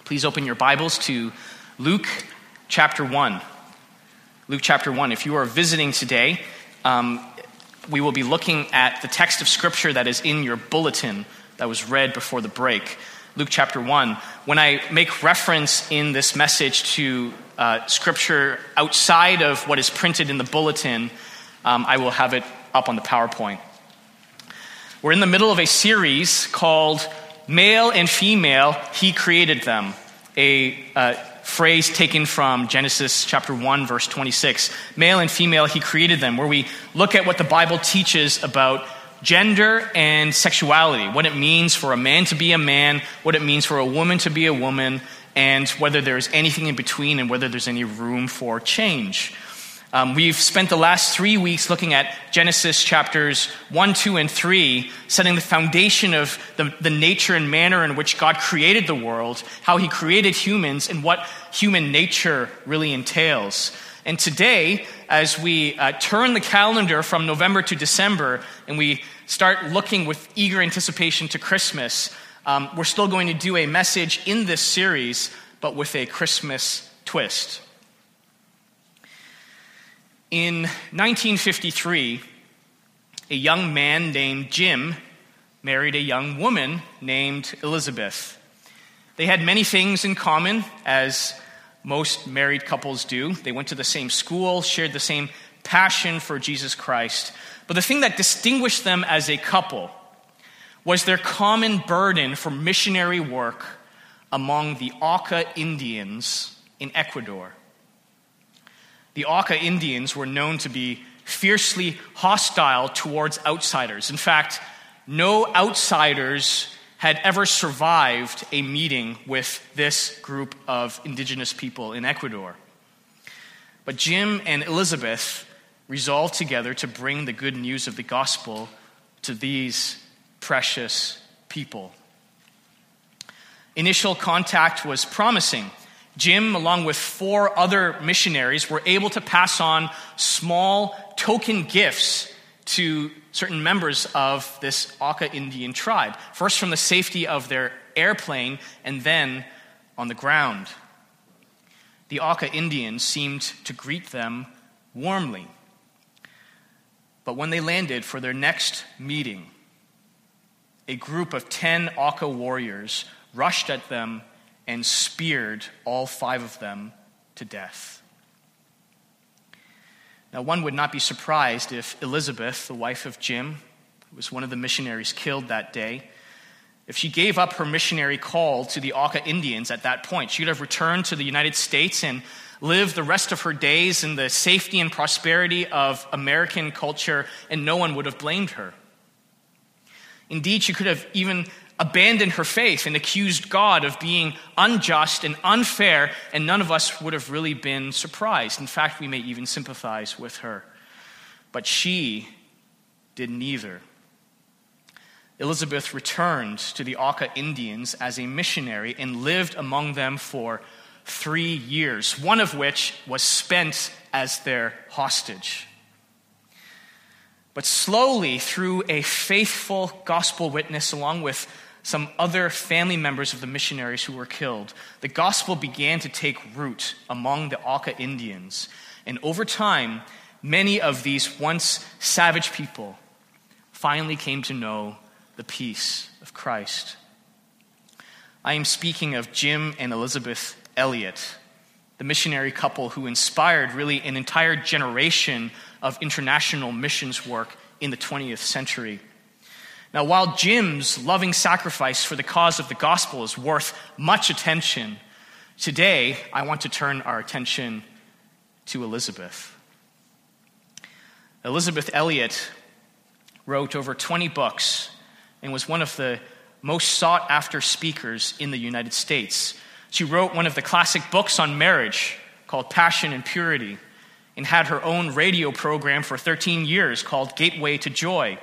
Please open your Bibles to Luke chapter 1. Luke chapter 1. If you are visiting today, we will be looking at the text of Scripture that is in your bulletin that was read before the break. Luke chapter 1. When I make reference in this message to Scripture outside of what is printed in the bulletin, I will have it up on the PowerPoint. We're in the middle of a series called Male and Female, He Created Them, a phrase taken from Genesis chapter 1, verse 26. Male and female, He created them, where we look at what the Bible teaches about gender and sexuality, what it means for a man to be a man, what it means for a woman to be a woman, and whether there's anything in between and whether there's any room for change. We've spent the last 3 weeks looking at Genesis chapters 1, 2, and 3, setting the foundation of the nature and manner in which God created the world, how He created humans, and what human nature really entails. And today, as we turn the calendar from November to December, and we start looking with eager anticipation to Christmas, we're still going to do a message in this series, but with a Christmas twist. In 1953, a young man named Jim married a young woman named Elizabeth. They had many things in common, as most married couples do. They went to the same school, shared the same passion for Jesus Christ. But the thing that distinguished them as a couple was their common burden for missionary work among the Auca Indians in Ecuador. The Auca Indians were known to be fiercely hostile towards outsiders. In fact, no outsiders had ever survived a meeting with this group of indigenous people in Ecuador. But Jim and Elizabeth resolved together to bring the good news of the gospel to these precious people. Initial contact was promising. Jim, along with 4 other missionaries, were able to pass on small token gifts to certain members of this Auca Indian tribe, first from the safety of their airplane and then on the ground. The Auca Indians seemed to greet them warmly. But when they landed for their next meeting, a group of 10 Auca warriors rushed at them and speared all 5 of them to death. Now, one would not be surprised if Elizabeth, the wife of Jim, who was one of the missionaries killed that day, if she gave up her missionary call to the Auca Indians at that point. She would have returned to the United States and lived the rest of her days in the safety and prosperity of American culture, and no one would have blamed her. Indeed, she could have even abandoned her faith and accused God of being unjust and unfair, and none of us would have really been surprised. In fact, we may even sympathize with her. But she did neither. Elizabeth returned to the Auca Indians as a missionary and lived among them for 3 years, one of which was spent as their hostage. But slowly, through a faithful gospel witness, along with some other family members of the missionaries who were killed, the gospel began to take root among the Auca Indians. And over time, many of these once savage people finally came to know the peace of Christ. I am speaking of Jim and Elizabeth Elliot, the missionary couple who inspired really an entire generation of international missions work in the 20th century. Now, while Jim's loving sacrifice for the cause of the gospel is worth much attention, today I want to turn our attention to Elizabeth. Elizabeth Elliot wrote over 20 books and was one of the most sought-after speakers in the United States. She wrote one of the classic books on marriage called Passion and Purity, and had her own radio program for 13 years called Gateway to Joy.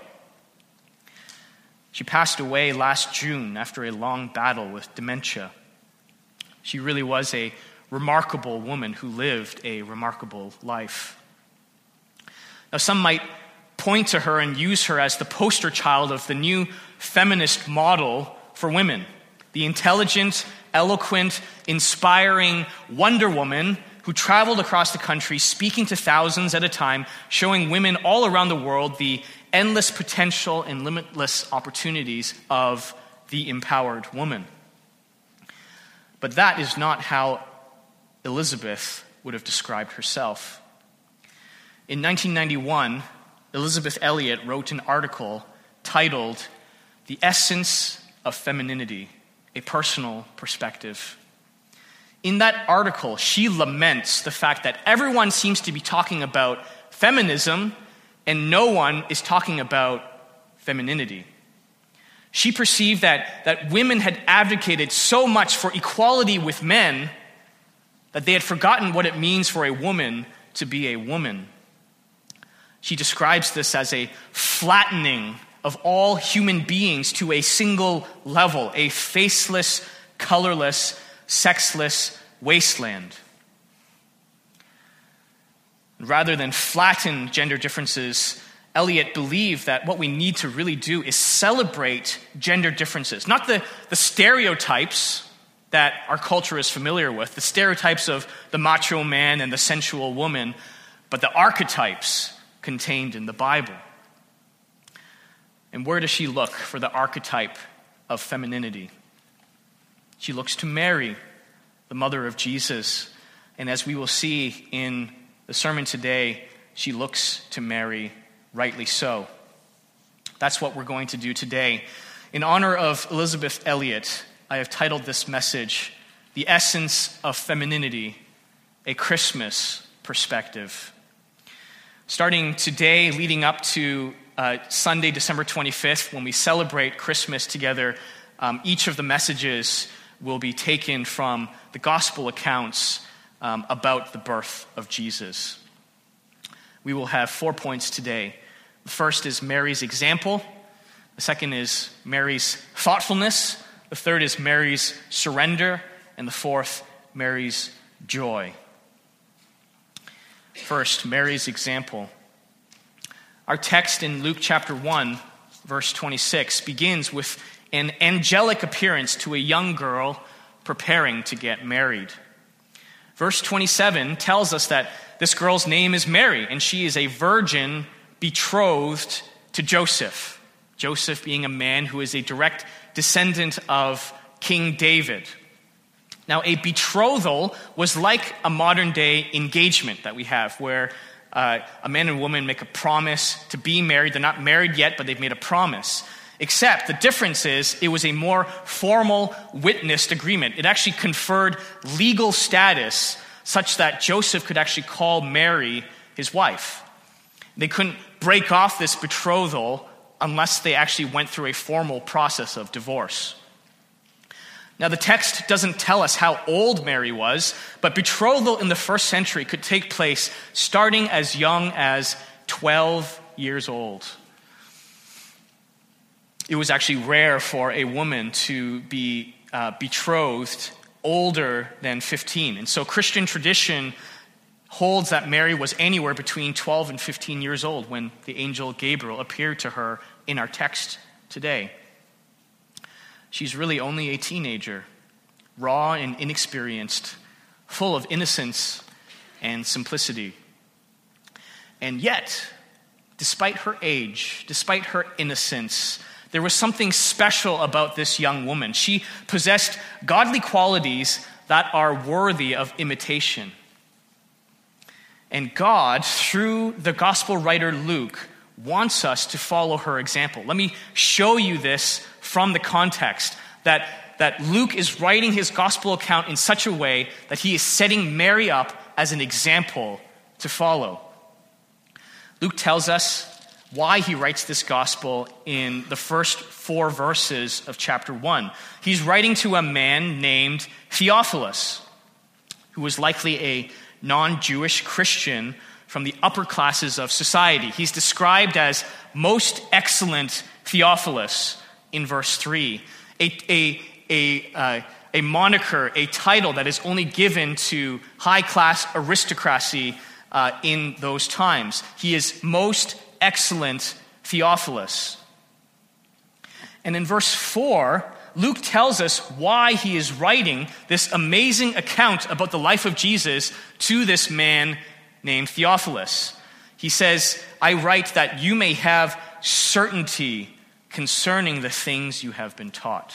She passed away last June after a long battle with dementia. She really was a remarkable woman who lived a remarkable life. Now, some might point to her and use her as the poster child of the new feminist model for women. the intelligent, eloquent, inspiring Wonder Woman who traveled across the country speaking to thousands at a time, showing women all around the world the endless potential and limitless opportunities of the empowered woman. But that is not how Elizabeth would have described herself. In 1991, Elizabeth Elliot wrote an article titled "The Essence of Femininity, a Personal Perspective." In that article, she laments the fact that everyone seems to be talking about feminism and no one is talking about femininity. She perceived that women had advocated so much for equality with men that they had forgotten what it means for a woman to be a woman. She describes this as a flattening of all human beings to a single level, a faceless, colorless, sexless wasteland. Rather than flatten gender differences, Eliot believed that what we need to really do is celebrate gender differences, not the stereotypes that our culture is familiar with, the stereotypes of the macho man and the sensual woman, but the archetypes contained in the Bible. And where does she look for the archetype of femininity? She looks to Mary, the mother of Jesus. And as we will see in the sermon today, she looks to Mary rightly so. That's what we're going to do today. In honor of Elizabeth Elliot, I have titled this message, "The Essence of Femininity, a Christmas Perspective." Starting today, leading up to Sunday, December 25th, when we celebrate Christmas together, each of the messages will be taken from the gospel accounts about the birth of Jesus. We will have 4 points today. The first is Mary's example. The second is Mary's thoughtfulness. The third is Mary's surrender. And the fourth, Mary's joy. First, Mary's example. Our text in Luke chapter 1, verse 26, begins with an angelic appearance to a young girl preparing to get married. Verse 27 tells us that this girl's name is Mary, and she is a virgin betrothed to Joseph. Joseph being a man who is a direct descendant of King David. Now, a betrothal was like a modern-day engagement that we have, where a man and woman make a promise to be married. They're not married yet, but they've made a promise. Except the difference is it was a more formal, witnessed agreement. It actually conferred legal status such that Joseph could actually call Mary his wife. They couldn't break off this betrothal unless they actually went through a formal process of divorce. Now, the text doesn't tell us how old Mary was, but betrothal in the first century could take place starting as young as 12 years old. It was actually rare for a woman to be betrothed older than 15. And so Christian tradition holds that Mary was anywhere between 12 and 15 years old when the angel Gabriel appeared to her in our text today. She's really only a teenager, raw and inexperienced, full of innocence and simplicity. And yet, despite her age, despite her innocence, there was something special about this young woman. She possessed godly qualities that are worthy of imitation. And God, through the gospel writer Luke, wants us to follow her example. Let me show you this from the context, that Luke is writing his gospel account in such a way that he is setting Mary up as an example to follow. Luke tells us why he writes this gospel in the first 4 verses of chapter 1. He's writing to a man named Theophilus, who was likely a non-Jewish Christian from the upper classes of society. He's described as most excellent Theophilus in verse 3, a moniker, a title that is only given to high-class aristocracy in those times. He is most excellent Theophilus. And in verse 4, Luke tells us why he is writing this amazing account about the life of Jesus to this man named Theophilus. He says, I write that you may have certainty concerning the things you have been taught.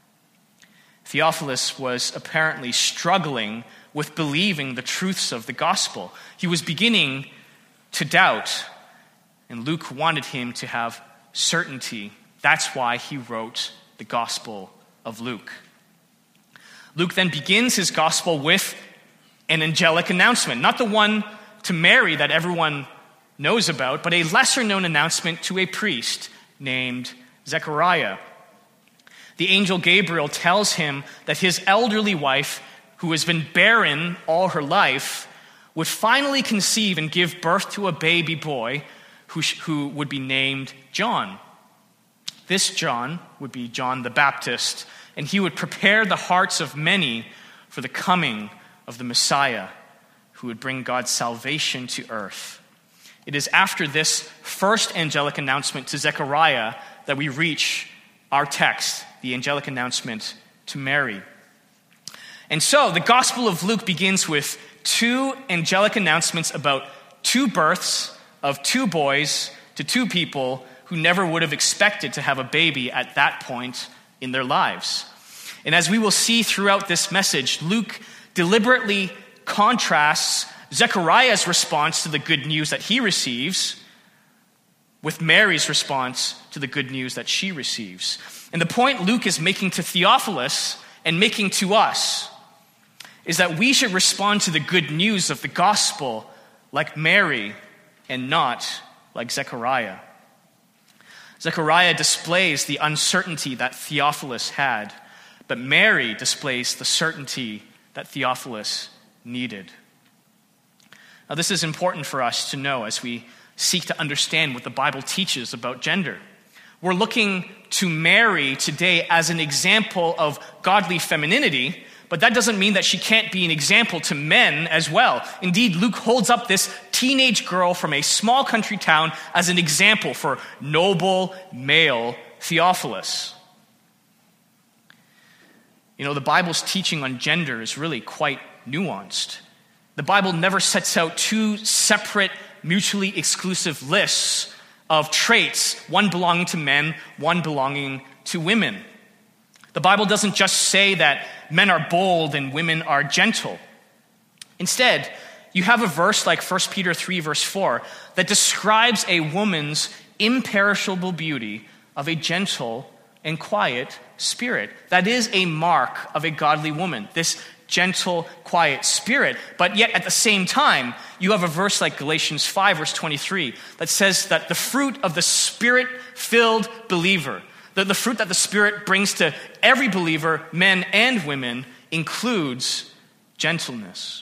Theophilus was apparently struggling with believing the truths of the gospel. He was beginning to doubt, and Luke wanted him to have certainty. That's why he wrote the Gospel of Luke. Luke then begins his gospel with an angelic announcement, not the one to Mary that everyone knows about, but a lesser-known announcement to a priest named Zechariah. The angel Gabriel tells him that his elderly wife, who has been barren all her life, would finally conceive and give birth to a baby boy who would be named John. This John would be John the Baptist, and he would prepare the hearts of many for the coming of the Messiah, who would bring God's salvation to earth. It is after this first angelic announcement to Zechariah that we reach our text, the angelic announcement to Mary. And so the Gospel of Luke begins with two angelic announcements about two births of two boys to two people who never would have expected to have a baby at that point in their lives. And as we will see throughout this message, Luke deliberately contrasts Zechariah's response to the good news that he receives with Mary's response to the good news that she receives. And the point Luke is making to Theophilus and making to us is that we should respond to the good news of the gospel like Mary and not like Zechariah. Zechariah displays the uncertainty that Theophilus had, but Mary displays the certainty that Theophilus needed. Now, this is important for us to know as we seek to understand what the Bible teaches about gender. We're looking to Mary today as an example of godly femininity, but that doesn't mean that she can't be an example to men as well. Indeed, Luke holds up this teenage girl from a small country town as an example for noble male Theophilus. You know, the Bible's teaching on gender is really quite nuanced. The Bible never sets out two separate, mutually exclusive lists of traits, one belonging to men, one belonging to women. The Bible doesn't just say that men are bold and women are gentle. Instead, you have a verse like 1 Peter 3, verse 4, that describes a woman's imperishable beauty of a gentle and quiet spirit. That is a mark of a godly woman, this gentle, quiet spirit. But yet at the same time, you have a verse like Galatians 5, verse 23, that says that the fruit of the Spirit-filled believer, the fruit that the Spirit brings to every believer, men and women, includes gentleness.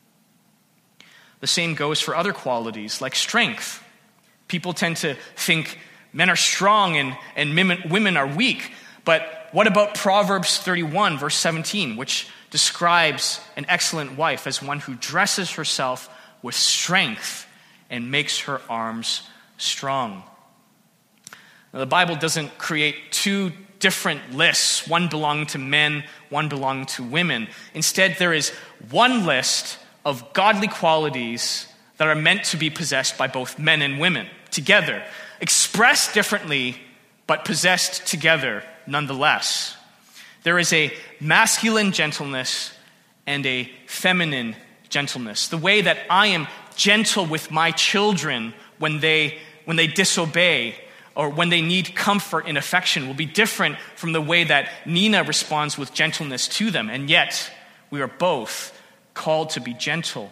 The same goes for other qualities like strength. People tend to think men are strong and women are weak. But what about Proverbs 31, verse 17, which describes an excellent wife as one who dresses herself with strength and makes her arms strong? Now, the Bible doesn't create two different lists, one belonging to men, one belonging to women. Instead, there is one list of godly qualities that are meant to be possessed by both men and women together, expressed differently, but possessed together nonetheless. There is a masculine gentleness and a feminine gentleness. The way that I am gentle with my children when they disobey or when they need comfort and affection will be different from the way that Nina responds with gentleness to them. And yet, we are both called to be gentle.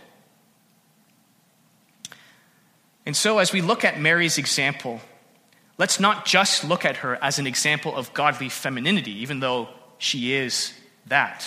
And so as we look at Mary's example, let's not just look at her as an example of godly femininity, even though she is that.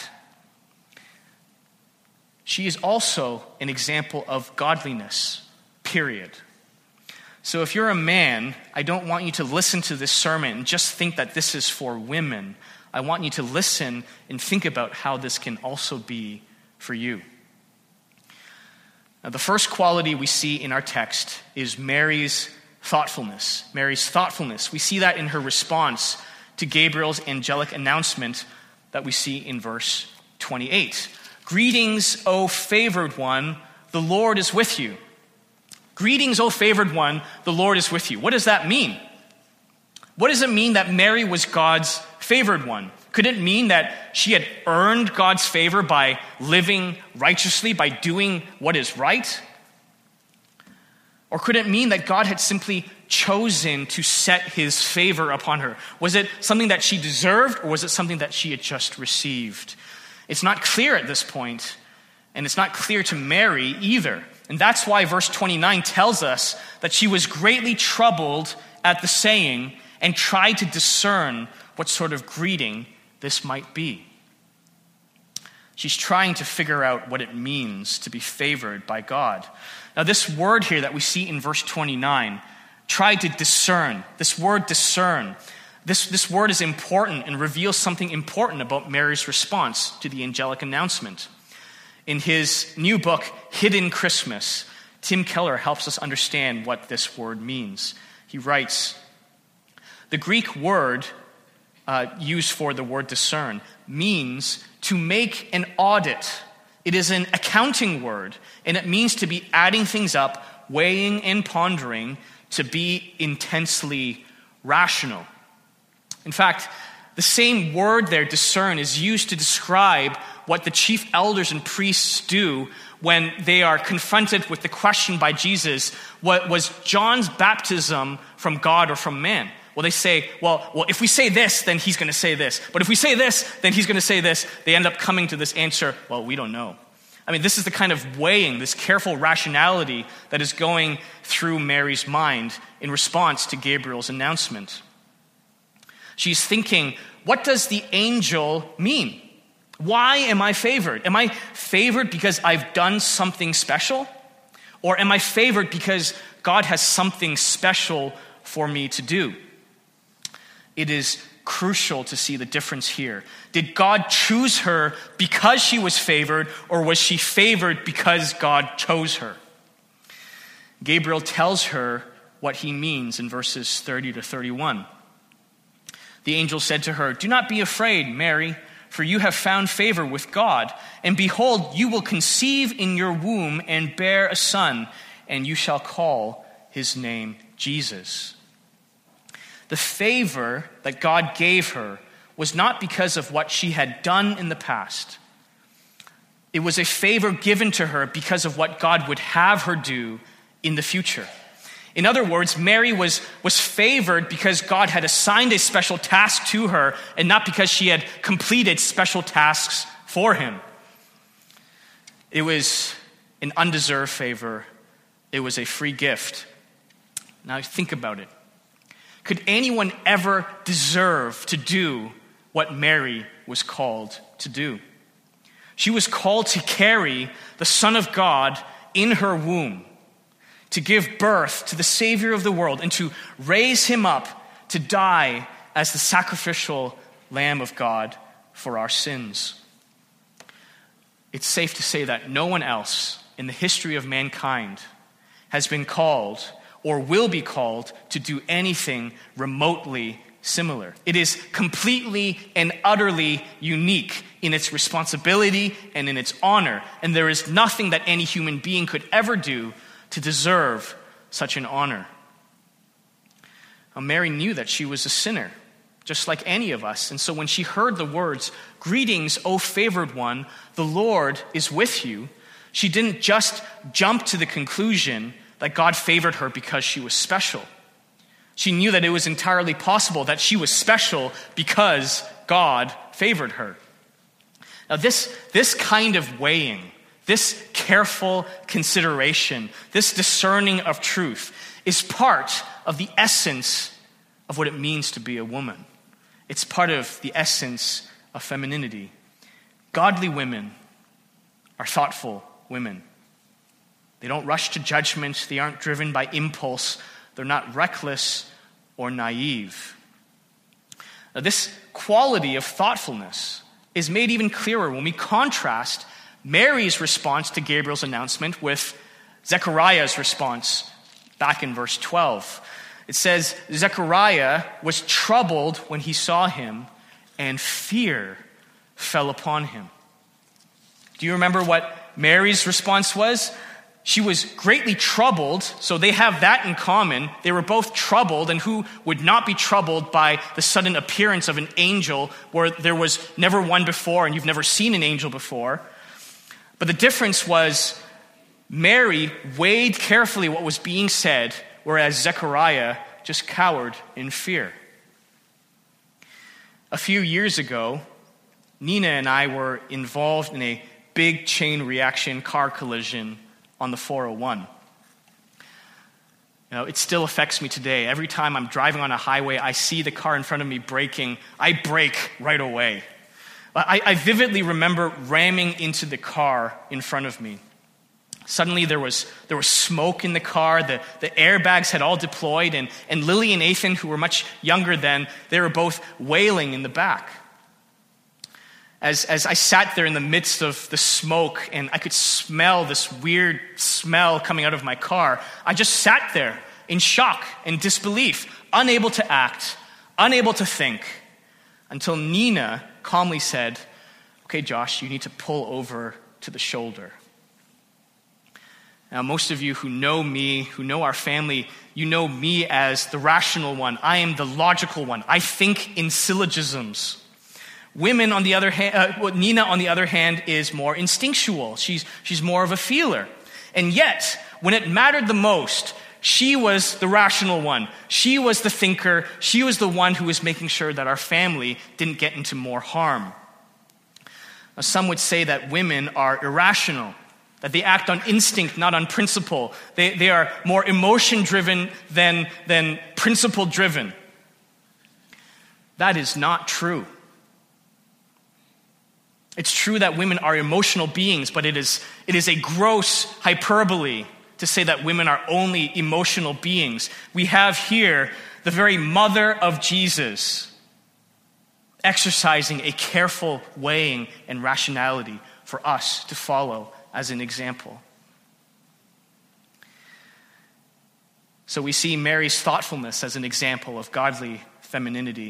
She is also an example of godliness, period. So if you're a man, I don't want you to listen to this sermon and just think that this is for women. I want you to listen and think about how this can also be for you. Now, the first quality we see in our text is Mary's thoughtfulness. Mary's thoughtfulness. We see that in her response to Gabriel's angelic announcement that we see in verse 28. Greetings, O favored one, the Lord is with you. Greetings, O favored one, the Lord is with you. What does that mean? What does it mean that Mary was God's favored one? Could it mean that she had earned God's favor by living righteously, by doing what is right? Or could it mean that God had simply chosen to set his favor upon her? Was it something that she deserved, or was it something that she had just received? It's not clear at this point, and it's not clear to Mary either. And that's why verse 29 tells us that she was greatly troubled at the saying and tried to discern what sort of greeting this might be. She's trying to figure out what it means to be favored by God. Now, this word here that we see in verse 29, try to discern. This word discern, this word is important and reveals something important about Mary's response to the angelic announcement. In his new book, Hidden Christmas, Tim Keller helps us understand what this word means. He writes, the Greek word used for the word discern means to make an audit. It is an accounting word, and it means to be adding things up, weighing and pondering, to be intensely rational. In fact, the same word there, discern, is used to describe what the chief elders and priests do when they are confronted with the question by Jesus, what was John's baptism from God or from man? Well, they say, well, if we say this, then he's going to say this. But if we say this, then he's going to say this. They end up coming to this answer, well, we don't know. I mean, this is the kind of weighing, this careful rationality that is going through Mary's mind in response to Gabriel's announcement. She's thinking, what does the angel mean? Why am I favored? Am I favored because I've done something special? Or am I favored because God has something special for me to do? It is crucial to see the difference here. Did God choose her because she was favored, or was she favored because God chose her? Gabriel tells her what he means in verses 30 to 31. The angel said to her, "Do not be afraid, Mary, for you have found favor with God. And behold, you will conceive in your womb and bear a son, and you shall call his name Jesus." The favor that God gave her was not because of what she had done in the past. It was a favor given to her because of what God would have her do in the future. In other words, Mary was favored because God had assigned a special task to her, and not because she had completed special tasks for him. It was an undeserved favor. It was a free gift. Now think about it. Could anyone ever deserve to do what Mary was called to do? She was called to carry the Son of God in her womb, to give birth to the Savior of the world, and to raise him up to die as the sacrificial Lamb of God for our sins. It's safe to say that no one else in the history of mankind has been called or will be called to do anything remotely similar. It is completely and utterly unique in its responsibility and in its honor, and there is nothing that any human being could ever do to deserve such an honor. Now, Mary knew that she was a sinner, just like any of us, and so when she heard the words, "Greetings, O favored one, the Lord is with you," she didn't just jump to the conclusion that God favored her because she was special. She knew that it was entirely possible that she was special because God favored her. Now this kind of weighing, this careful consideration, this discerning of truth is part of the essence of what it means to be a woman. It's part of the essence of femininity. Godly women are thoughtful women. They don't rush to judgment. They aren't driven by impulse. They're not reckless or naive. Now, this quality of thoughtfulness is made even clearer when we contrast Mary's response to Gabriel's announcement with Zechariah's response back in verse 12. It says, Zechariah was troubled when he saw him, and fear fell upon him. Do you remember what Mary's response was? She was greatly troubled, so they have that in common. They were both troubled, and who would not be troubled by the sudden appearance of an angel where there was never one before and you've never seen an angel before? But the difference was Mary weighed carefully what was being said, whereas Zechariah just cowered in fear. A few years ago, Nina and I were involved in a big chain reaction car collision on the 401. It still affects me today. Every time I'm driving on a highway, I see the car in front of me braking, I brake right away. I vividly remember ramming into the car in front of me. Suddenly there was smoke in the car, the airbags had all deployed, and Lily and Ethan, who were much younger then, they were both wailing in the back. As I sat there in the midst of the smoke and I could smell this weird smell coming out of my car, I just sat there in shock and disbelief, unable to act, unable to think, until Nina calmly said, "Okay, Josh, you need to pull over to the shoulder." Now, most of you who know me, who know our family, you know me as the rational one. I am the logical one. I think in syllogisms. Women, on the other hand, Nina, on the other hand, is more instinctual. She's more of a feeler. And yet, when it mattered the most, she was the rational one. She was the thinker. She was the one who was making sure that our family didn't get into more harm. Now, some would say that women are irrational, that they act on instinct, not on principle. They are more emotion-driven than principle-driven. That is not true. It's true that women are emotional beings, but it is a gross hyperbole to say that women are only emotional beings. We have here the very mother of Jesus exercising a careful weighing and rationality for us to follow as an example. So we see Mary's thoughtfulness as an example of godly femininity.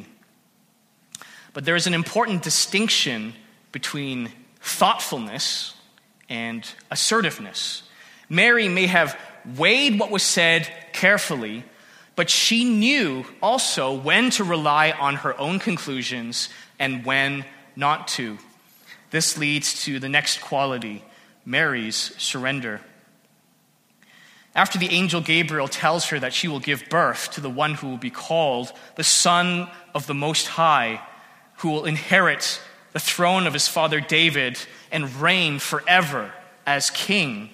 But there is an important distinction between thoughtfulness and assertiveness. Mary may have weighed what was said carefully, but she knew also when to rely on her own conclusions and when not to. This leads to the next quality, Mary's surrender. After the angel Gabriel tells her that she will give birth to the one who will be called the Son of the Most High, who will inherit the throne of his father David and reign forever as king,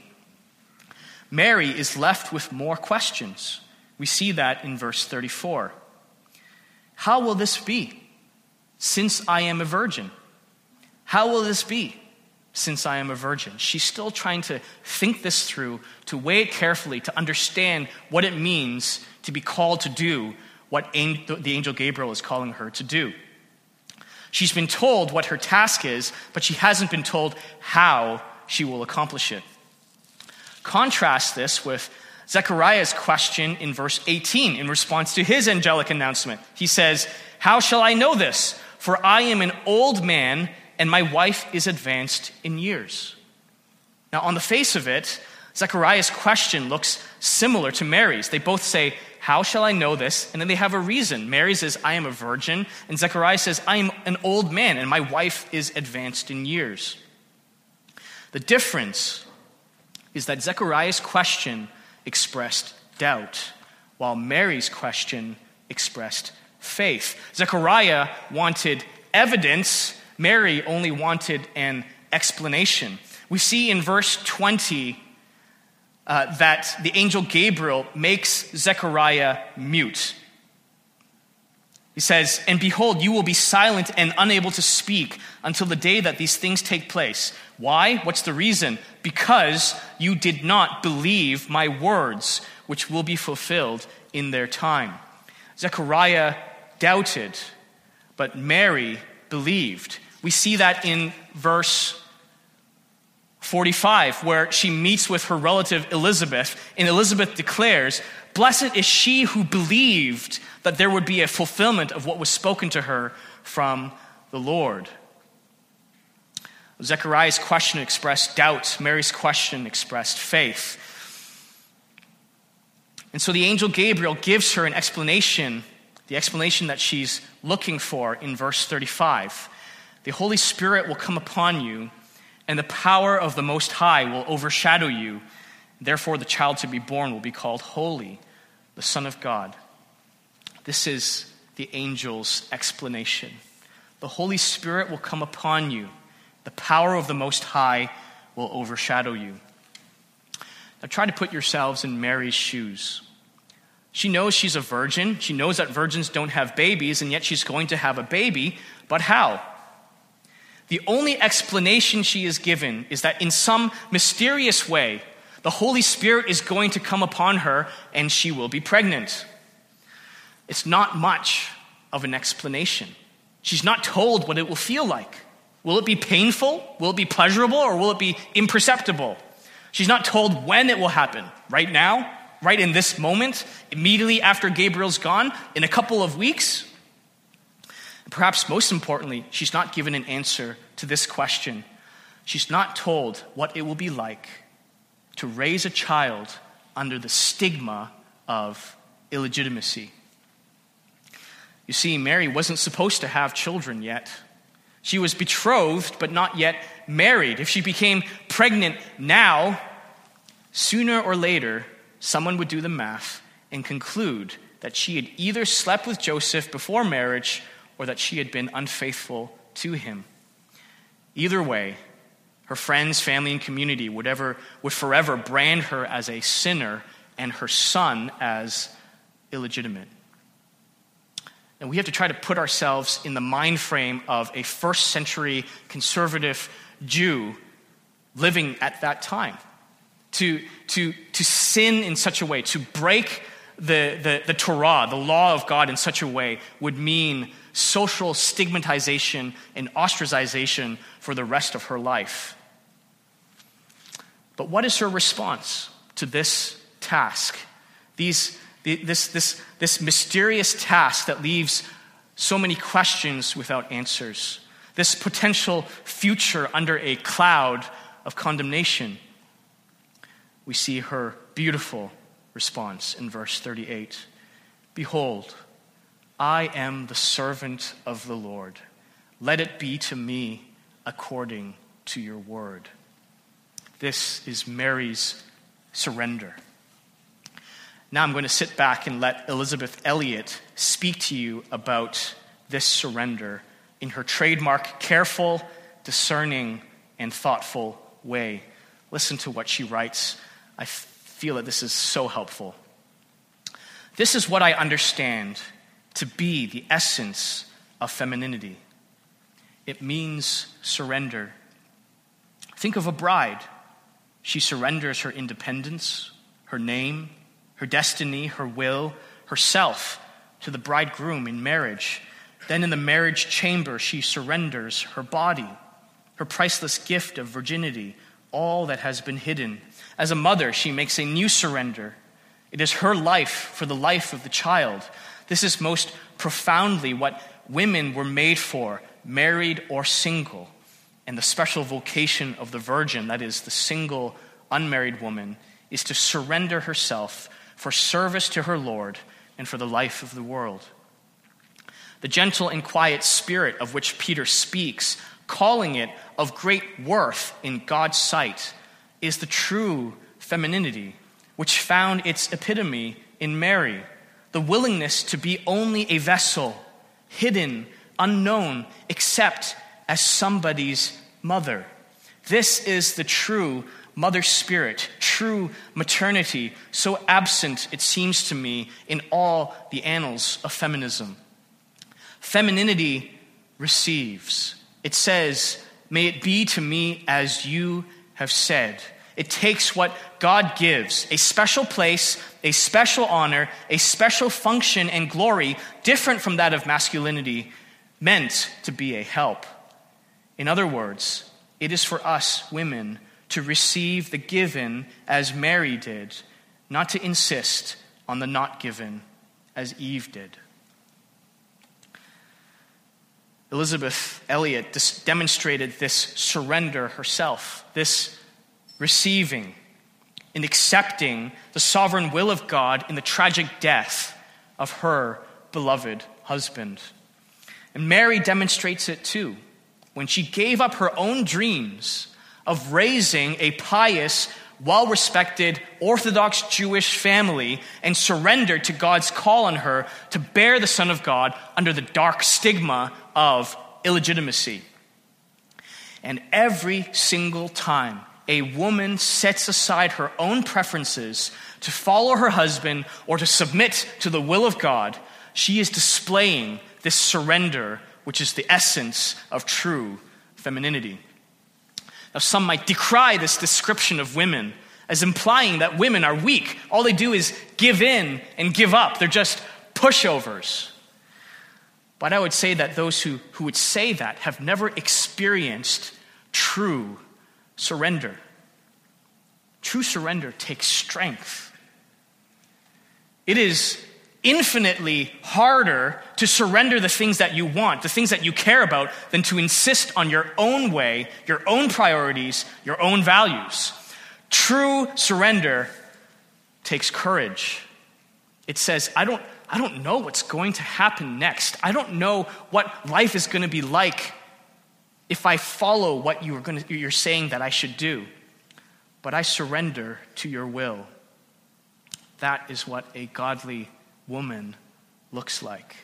Mary is left with more questions. We see that in verse 34. How will this be, since I am a virgin? How will this be, since I am a virgin? She's still trying to think this through, to weigh it carefully, to understand what it means to be called to do what the angel Gabriel is calling her to do. She's been told what her task is, but she hasn't been told how she will accomplish it. Contrast this with Zechariah's question in verse 18 in response to his angelic announcement. He says, "How shall I know this? For I am an old man and my wife is advanced in years." Now, on the face of it, Zechariah's question looks similar to Mary's. They both say, "How shall I know this?" And then they have a reason. Mary says, "I am a virgin." And Zechariah says, "I am an old man and my wife is advanced in years." The difference is that Zechariah's question expressed doubt, while Mary's question expressed faith. Zechariah wanted evidence. Mary only wanted an explanation. We see in verse 20 that the angel Gabriel makes Zechariah mute. He says, "And behold, you will be silent and unable to speak until the day that these things take place." Why? What's the reason? "Because you did not believe my words, which will be fulfilled in their time." Zechariah doubted, but Mary believed. We see that in verse 45, where she meets with her relative Elizabeth, and Elizabeth declares, Blessed is she who believed that there would be a fulfillment of what was spoken to her from the Lord. Zechariah's question expressed doubt. Mary's question expressed faith. And so the angel Gabriel gives her an explanation, the explanation that she's looking for in verse 35. The Holy Spirit will come upon you, and the power of the Most High will overshadow you. Therefore, the child to be born will be called Holy, the Son of God. This is the angel's explanation. The Holy Spirit will come upon you. The power of the Most High will overshadow you. Now try to put yourselves in Mary's shoes. She knows she's a virgin. She knows that virgins don't have babies, and yet she's going to have a baby. But how? The only explanation she is given is that in some mysterious way, the Holy Spirit is going to come upon her and she will be pregnant. It's not much of an explanation. She's not told what it will feel like. Will it be painful? Will it be pleasurable? Or will it be imperceptible? She's not told when it will happen. Right now? Right in this moment? Immediately after Gabriel's gone? In a couple of weeks? Perhaps most importantly, she's not given an answer to this question. She's not told what it will be like to raise a child under the stigma of illegitimacy. You see, Mary wasn't supposed to have children yet. She was betrothed, but not yet married. If she became pregnant now, sooner or later, someone would do the math and conclude that she had either slept with Joseph before marriage or that she had been unfaithful to him. Either way, her friends, family, and community would forever brand her as a sinner and her son as illegitimate. And we have to try to put ourselves in the mind frame of a first century conservative Jew living at that time. To sin in such a way, to break the Torah, the law of God in such a way, would mean social stigmatization and ostracization for the rest of her life. But what is her response to this task? This mysterious task that leaves so many questions without answers. This potential future under a cloud of condemnation. We see her beautiful response in verse 38. Behold, I am the servant of the Lord. Let it be to me according to your word. This is Mary's surrender. Now I'm going to sit back and let Elizabeth Elliot speak to you about this surrender in her trademark careful, discerning, and thoughtful way. Listen to what she writes. I feel that this is so helpful. This is what I understand to be the essence of femininity. It means surrender. Think of a bride. She surrenders her independence, her name, her destiny, her will, herself to the bridegroom in marriage. Then in the marriage chamber, she surrenders her body, her priceless gift of virginity, all that has been hidden. As a mother, she makes a new surrender. It is her life for the life of the child. This is most profoundly what women were made for, married or single. And the special vocation of the virgin, that is the single, unmarried woman, is to surrender herself for service to her Lord and for the life of the world. The gentle and quiet spirit of which Peter speaks, calling it of great worth in God's sight, is the true femininity, which found its epitome in Mary, the willingness to be only a vessel, hidden, unknown, except as somebody's mother. This is the true mother spirit, true maternity, so absent, it seems to me, in all the annals of feminism. Femininity receives. It says, may it be to me as you have said. It takes what God gives, a special place, a special honor, a special function and glory, different from that of masculinity, meant to be a help. In other words, it is for us women to receive the given as Mary did, not to insist on the not given as Eve did. Elizabeth Elliot demonstrated this surrender herself, this receiving and accepting the sovereign will of God in the tragic death of her beloved husband. And Mary demonstrates it too, when she gave up her own dreams of raising a pious, well-respected, Orthodox Jewish family and surrendered to God's call on her to bear the Son of God under the dark stigma of illegitimacy. And every single time a woman sets aside her own preferences to follow her husband or to submit to the will of God, she is displaying this surrender, which is the essence of true femininity. Now, some might decry this description of women as implying that women are weak. All they do is give in and give up. They're just pushovers. But I would say that those who would say that have never experienced true surrender. True surrender takes strength. It is infinitely harder to surrender the things that you want, the things that you care about, than to insist on your own way, your own priorities, your own values. True surrender takes courage. It says, I don't know what's going to happen next. I don't know what life is going to be like if I follow what you're saying that I should do. But I surrender to your will. That is what a godly woman looks like.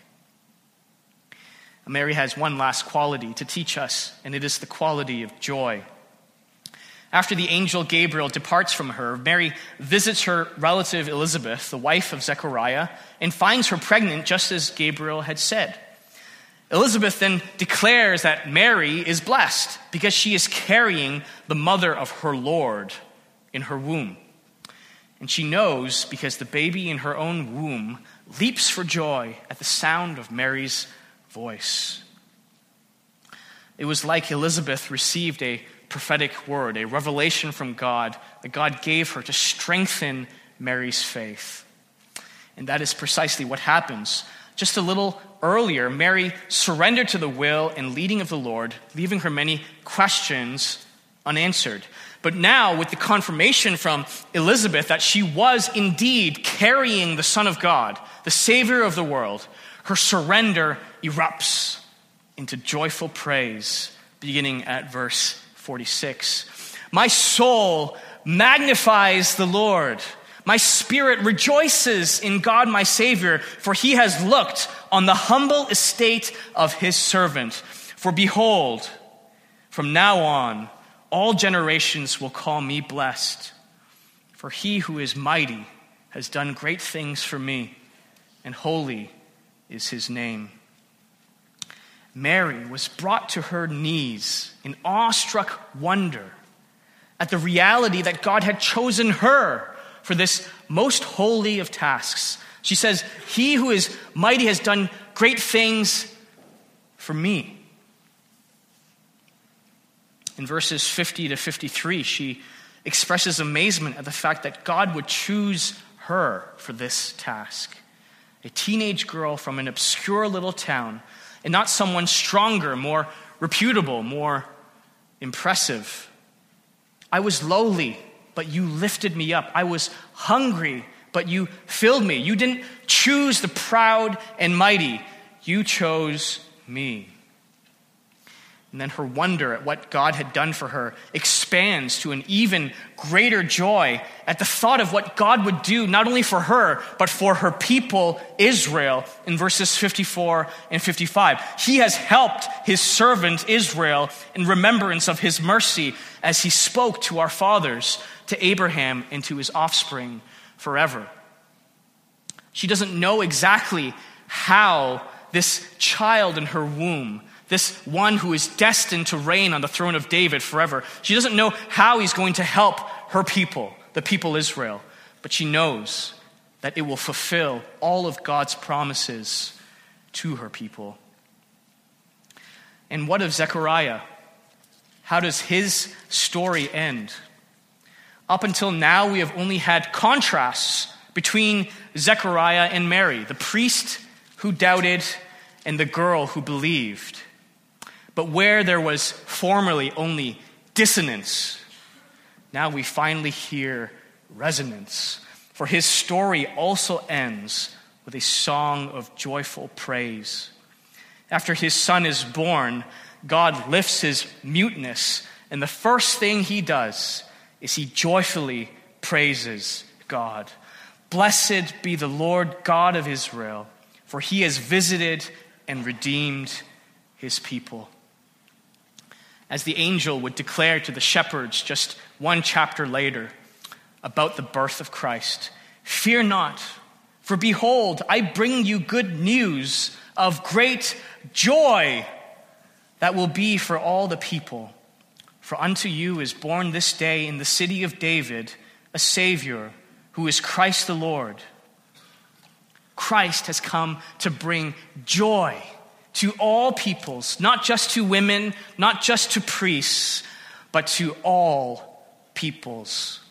Mary has one last quality to teach us, and it is the quality of joy. After the angel Gabriel departs from her, Mary visits her relative Elizabeth, the wife of Zechariah, and finds her pregnant just as Gabriel had said. Elizabeth then declares that Mary is blessed because she is carrying the mother of her Lord in her womb. And she knows because the baby in her own womb leaps for joy at the sound of Mary's voice. It was like Elizabeth received a prophetic word, a revelation from God that God gave her to strengthen Mary's faith. And that is precisely what happens. Just a little earlier, Mary surrendered to the will and leading of the Lord, leaving her many questions unanswered. But now, with the confirmation from Elizabeth that she was indeed carrying the Son of God, the Savior of the world, her surrender erupts into joyful praise, beginning at verse 46. My soul magnifies the Lord. My spirit rejoices in God my Savior, for he has looked on the humble estate of his servant. For behold, from now on, all generations will call me blessed. For he who is mighty has done great things for me, and holy is his name. Mary was brought to her knees in awestruck wonder at the reality that God had chosen her for this most holy of tasks. She says, he who is mighty has done great things for me. In verses 50 to 53, she expresses amazement at the fact that God would choose her for this task. A teenage girl from an obscure little town, and not someone stronger, more reputable, more impressive. I was lowly, but you lifted me up. I was hungry, but you filled me. You didn't choose the proud and mighty. You chose me. And then her wonder at what God had done for her expands to an even greater joy at the thought of what God would do not only for her, but for her people, Israel, in verses 54 and 55. He has helped his servant Israel in remembrance of his mercy as he spoke to our fathers, to Abraham, and to his offspring forever. She doesn't know exactly how this child in her womb, this one who is destined to reign on the throne of David forever, she doesn't know how he's going to help her people, the people Israel. But she knows that it will fulfill all of God's promises to her people. And what of Zechariah? How does his story end? Up until now, we have only had contrasts between Zechariah and Mary, the priest who doubted and the girl who believed. But where there was formerly only dissonance, now we finally hear resonance. For his story also ends with a song of joyful praise. After his son is born, God lifts his muteness, and the first thing he does is he joyfully praises God. Blessed be the Lord God of Israel, for he has visited and redeemed his people. As the angel would declare to the shepherds just one chapter later about the birth of Christ, "Fear not, for behold, I bring you good news of great joy that will be for all the people. For unto you is born this day in the city of David a Savior, who is Christ the Lord." Christ has come to bring joy to all peoples, not just to women, not just to priests, but to all peoples.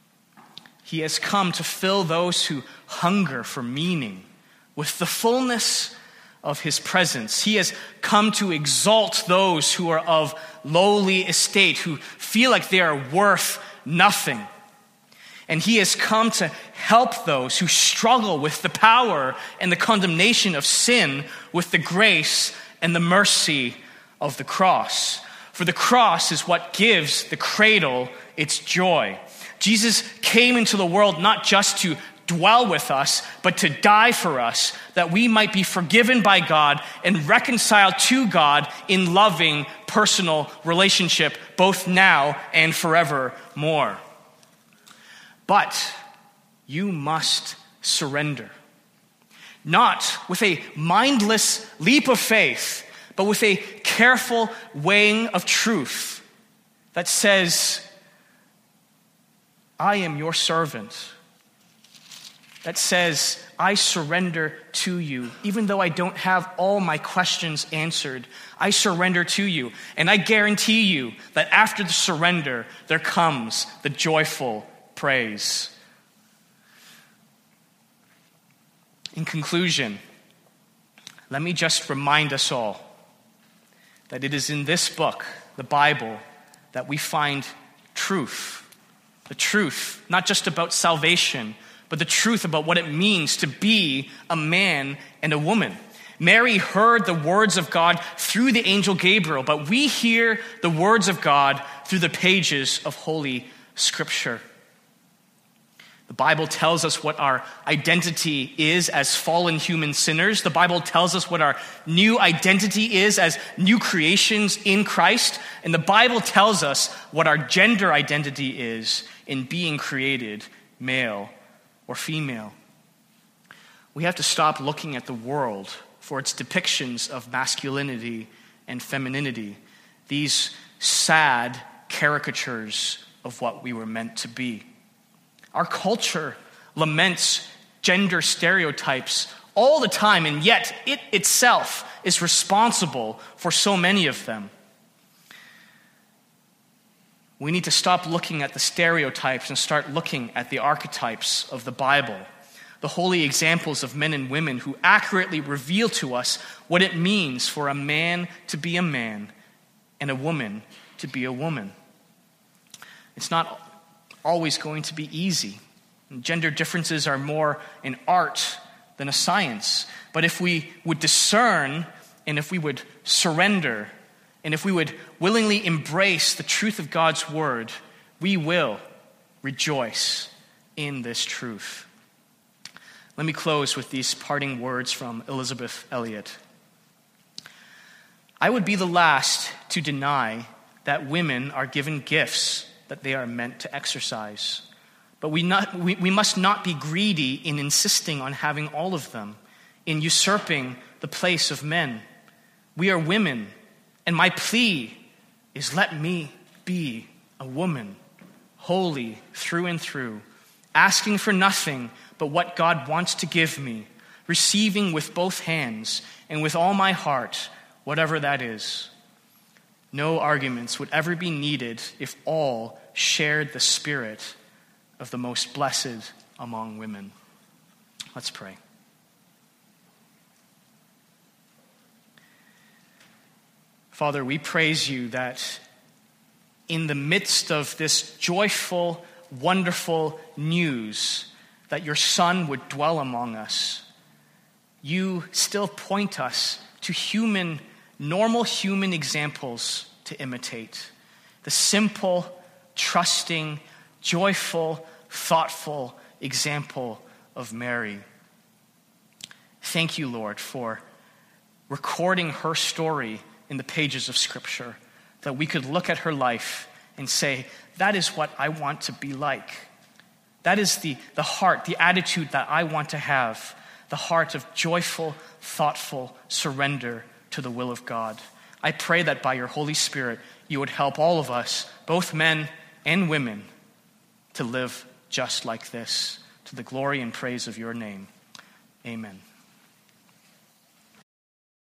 He has come to fill those who hunger for meaning with the fullness of his presence. He has come to exalt those who are of lowly estate, who feel like they are worth nothing. And he has come to help those who struggle with the power and the condemnation of sin with the grace and the mercy of the cross. For the cross is what gives the cradle its joy. Jesus came into the world not just to dwell with us, but to die for us, that we might be forgiven by God and reconciled to God in loving, personal relationship, both now and forevermore. But you must surrender. Not with a mindless leap of faith, but with a careful weighing of truth that says, I am your servant. That says, I surrender to you. Even though I don't have all my questions answered, I surrender to you. And I guarantee you that after the surrender, there comes the joyful praise. In conclusion, let me just remind us all that it is in this book, the Bible, that we find truth. The truth, not just about salvation, but the truth about what it means to be a man and a woman. Mary heard the words of God through the angel Gabriel, but we hear the words of God through the pages of Holy Scripture. The Bible tells us what our identity is as fallen human sinners. The Bible tells us what our new identity is as new creations in Christ. And the Bible tells us what our gender identity is in being created male or female. We have to stop looking at the world for its depictions of masculinity and femininity, these sad caricatures of what we were meant to be. Our culture laments gender stereotypes all the time, and yet it itself is responsible for so many of them. We need to stop looking at the stereotypes and start looking at the archetypes of the Bible, the holy examples of men and women who accurately reveal to us what it means for a man to be a man and a woman to be a woman. It's not always going to be easy. Gender differences are more an art than a science. But if we would discern and if we would surrender and if we would willingly embrace the truth of God's word, we will rejoice in this truth. Let me close with these parting words from Elizabeth Elliot. I would be the last to deny that women are given gifts that they are meant to exercise. But we must not be greedy in insisting on having all of them, in usurping the place of men. We are women, and my plea is let me be a woman, holy through and through, asking for nothing but what God wants to give me, receiving with both hands and with all my heart, whatever that is. No arguments would ever be needed if all shared the spirit of the most blessed among women. Let's Let's pray. Father, we praise you that in the midst of this joyful, wonderful news that your Son would dwell among us, you still point us to normal human examples to imitate. The simple, trusting, joyful, thoughtful example of Mary. Thank you, Lord, for recording her story in the pages of Scripture, that we could look at her life and say, that is what I want to be like. That is the heart, the attitude that I want to have, the heart of joyful, thoughtful surrender to the will of God. I pray that by your Holy Spirit, you would help all of us, both men and women, to live just like this, to the glory and praise of your name. Amen.